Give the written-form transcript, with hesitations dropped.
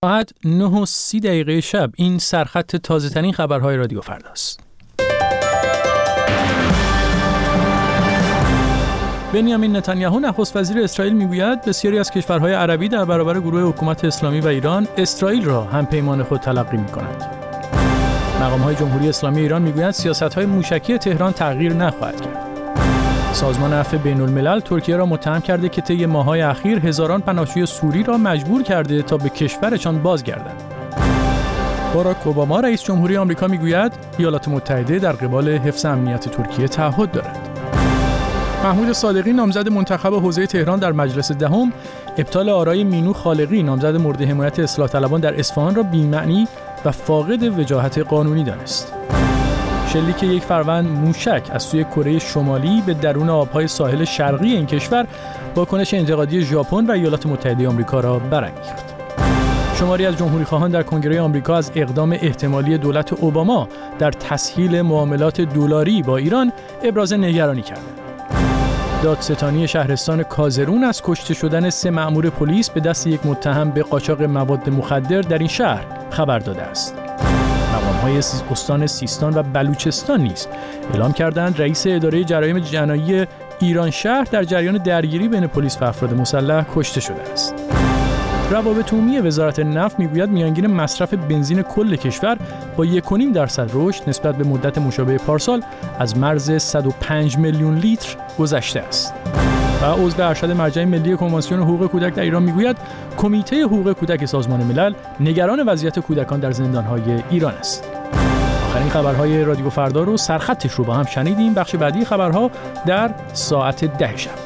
ساعت 9:30 شب این سرخط تازه‌ترین خبرهای رادیو فرداست. بنیامین نتانیاهو نخست وزیر اسرائیل میگوید بسیاری از کشورهای عربی در برابر گروه حکومت اسلامی و ایران اسرائیل را همپیمان خود تلقی می‌کنند. مقام‌های جمهوری اسلامی ایران میگویند سیاست‌های موشکی تهران تغییر نخواهد کرد. سازمان عفو بین‌الملل ترکیه را متهم کرده که طی ماه‌های اخیر هزاران پناهجوی سوری را مجبور کرده تا به کشورشان بازگردند. باراک اوباما رئیس جمهوری آمریکا میگوید ایالات متحده در قبال حفظ امنیت ترکیه تعهد دارد. محمود صادقی نامزد منتخب حوزه تهران در مجلس دهم ابطال آرای مینو خالقی نامزد مورد حمایت اصلاح طلبان در اصفهان را بی‌معنی و فاقد وجاهت قانونی دانست. شلیک یک فروند موشک از سوی کره شمالی به درون آبهای ساحل شرقی این کشور واکنش انتقادی ژاپن و ایالات متحده آمریکا را برانگیخت. شماری از جمهوری‌خواهان در کنگره آمریکا از اقدام احتمالی دولت اوباما در تسهیل معاملات دلاری با ایران ابراز نگرانی کردند. دادستانی شهرستان کازرون از کشته شدن 3 مأمور پلیس به دست یک متهم به قاچاق مواد مخدر در این شهر خبر داده است. مقام‌های استان سیستان و بلوچستان نیز اعلام کردند رئیس اداره جرایم جنایی ایران شهر در جریان درگیری بین پلیس و افراد مسلح کشته شده است. روابط عمومی وزارت نفت میگوید میانگین مصرف بنزین کل کشور با 1.5% رشد نسبت به مدت مشابه پارسال از مرز 105 میلیون لیتر گذشته است. و عضو ارشد مرجع ملی کنوانسیون حقوق کودک در ایران میگوید کمیته حقوق کودک سازمان ملل نگران وضعیت کودکان در زندان‌های ایران است. آخرین خبرهای رادیو فردا رو سرخطش رو با هم شنیدیم. بخش بعدی خبرها در ساعت 10 شب.